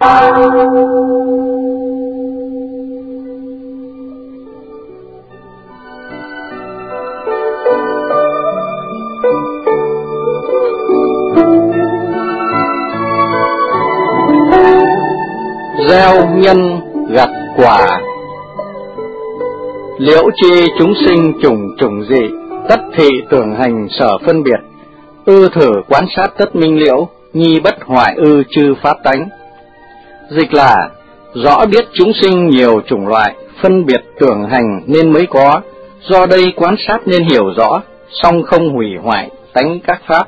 Gieo nhân gặt quả. Liễu chi chúng sinh chủng chủng dị, tất thị tưởng hành sở phân biệt. Ư thử quán sát tất minh liễu, nhi bất hoại ư chư pháp tánh. Dịch là rõ biết chúng sinh nhiều chủng loại, phân biệt tưởng hành nên mới có, do đây quán sát nên hiểu rõ, song không hủy hoại tánh các pháp.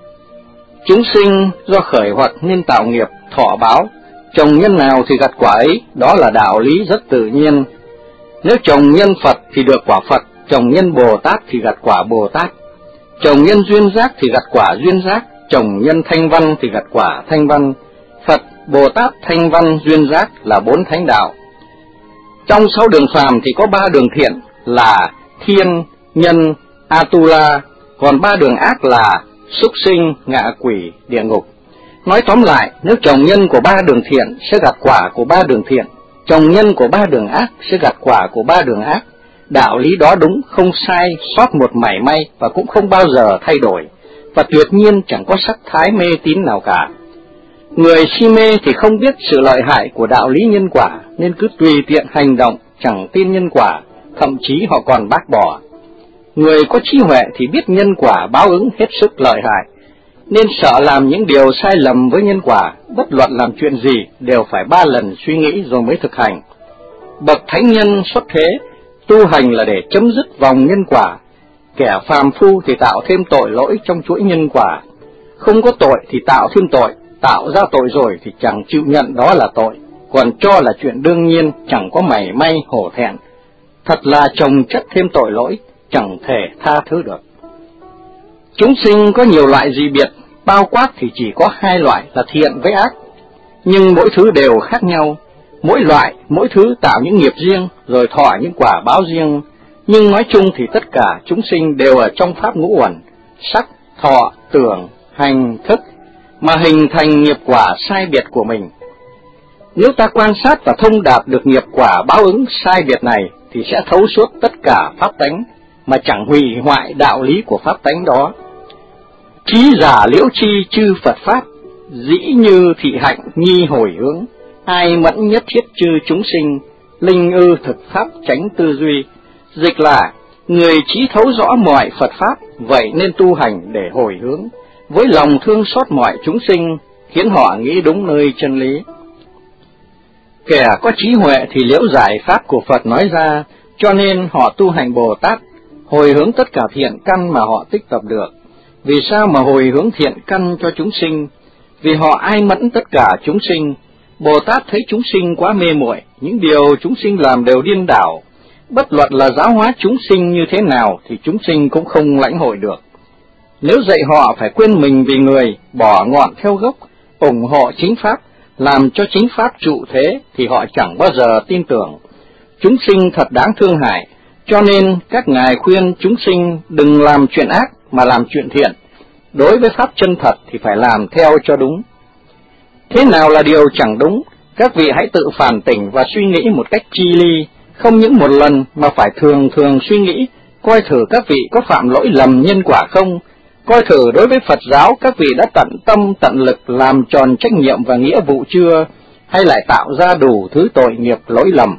Chúng sinh do khởi hoặc nên tạo nghiệp thọ báo, trồng nhân nào thì gặt quả ấy, đó là đạo lý rất tự nhiên. Nếu trồng nhân Phật thì được quả Phật, trồng nhân Bồ Tát thì gặt quả Bồ Tát, trồng nhân duyên giác thì gặt quả duyên giác, trồng nhân thanh văn thì gặt quả thanh văn. Phật, Bồ Tát, thanh văn, duyên giác là 4 thánh đạo. Trong 6 đường phàm thì có 3 đường thiện là thiên, nhân, Atula, còn 3 đường ác là súc sinh, ngạ quỷ, địa ngục. Nói tóm lại, nếu trồng nhân của 3 đường thiện sẽ gặt quả của 3 đường thiện, trồng nhân của 3 đường ác sẽ gặt quả của 3 đường ác. Đạo lý đó đúng, không sai, sót một mảy may và cũng không bao giờ thay đổi, và tuyệt nhiên chẳng có sắc thái mê tín nào cả. Người si mê thì không biết sự lợi hại của đạo lý nhân quả, nên cứ tùy tiện hành động, chẳng tin nhân quả, thậm chí họ còn bác bỏ. Người có trí huệ thì biết nhân quả báo ứng hết sức lợi hại, nên sợ làm những điều sai lầm với nhân quả, bất luận làm chuyện gì đều phải 3 lần suy nghĩ rồi mới thực hành. Bậc thánh nhân xuất thế, tu hành là để chấm dứt vòng nhân quả. Kẻ phàm phu thì tạo thêm tội lỗi trong chuỗi nhân quả. Không có tội thì tạo thêm tội, tạo ra tội rồi thì chẳng chịu nhận đó là tội, còn cho là chuyện đương nhiên, chẳng có mảy may hổ thẹn. Thật là chồng chất thêm tội lỗi, chẳng thể tha thứ được. Chúng sinh có nhiều loại dị biệt, bao quát thì chỉ có 2 loại là thiện với ác, nhưng mỗi thứ đều khác nhau. Mỗi loại, mỗi thứ tạo những nghiệp riêng, rồi thọ những quả báo riêng, nhưng nói chung thì tất cả chúng sinh đều ở trong pháp ngũ uẩn, sắc, thọ, tưởng, hành, thức, mà hình thành nghiệp quả sai biệt của mình. Nếu ta quan sát và thông đạt được nghiệp quả báo ứng sai biệt này, thì sẽ thấu suốt tất cả pháp tánh, mà chẳng hủy hoại đạo lý của pháp tánh đó. Trí giả liễu chi chư Phật Pháp, dĩ như thị hạnh nhi hồi hướng, ai mẫn nhất thiết chư chúng sinh, linh ư thực pháp tránh tư duy. Dịch là người trí thấu rõ mọi Phật Pháp, vậy nên tu hành để hồi hướng, với lòng thương xót mọi chúng sinh, khiến họ nghĩ đúng nơi chân lý. Kẻ có trí huệ thì liễu giải pháp của Phật nói ra, cho nên họ tu hành Bồ Tát, hồi hướng tất cả thiện căn mà họ tích tập được. Vì sao mà hồi hướng thiện căn cho chúng sinh? Vì họ ai mẫn tất cả chúng sinh. Bồ Tát thấy chúng sinh quá mê muội, những điều chúng sinh làm đều điên đảo. Bất luận là giáo hóa chúng sinh như thế nào thì chúng sinh cũng không lãnh hội được. Nếu dạy họ phải quên mình vì người, bỏ ngọn theo gốc, ủng hộ chính pháp, làm cho chính pháp trụ thế, thì họ chẳng bao giờ tin tưởng. Chúng sinh thật đáng thương hại, cho nên các ngài khuyên chúng sinh đừng làm chuyện ác mà làm chuyện thiện. Đối với pháp chân thật thì phải làm theo cho đúng. Thế nào là điều chẳng đúng? Các vị hãy tự phản tỉnh và suy nghĩ một cách chi ly, không những một lần mà phải thường thường suy nghĩ, coi thử các vị có phạm lỗi lầm nhân quả không, coi thử đối với Phật giáo các vị đã tận tâm tận lực làm tròn trách nhiệm và nghĩa vụ chưa, hay lại tạo ra đủ thứ tội nghiệp lỗi lầm.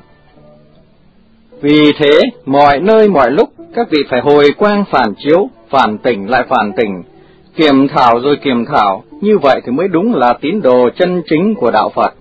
Vì thế, mọi nơi mọi lúc, các vị phải hồi quang phản chiếu, phản tỉnh lại phản tỉnh, kiểm thảo rồi kiểm thảo, như vậy thì mới đúng là tín đồ chân chính của đạo Phật.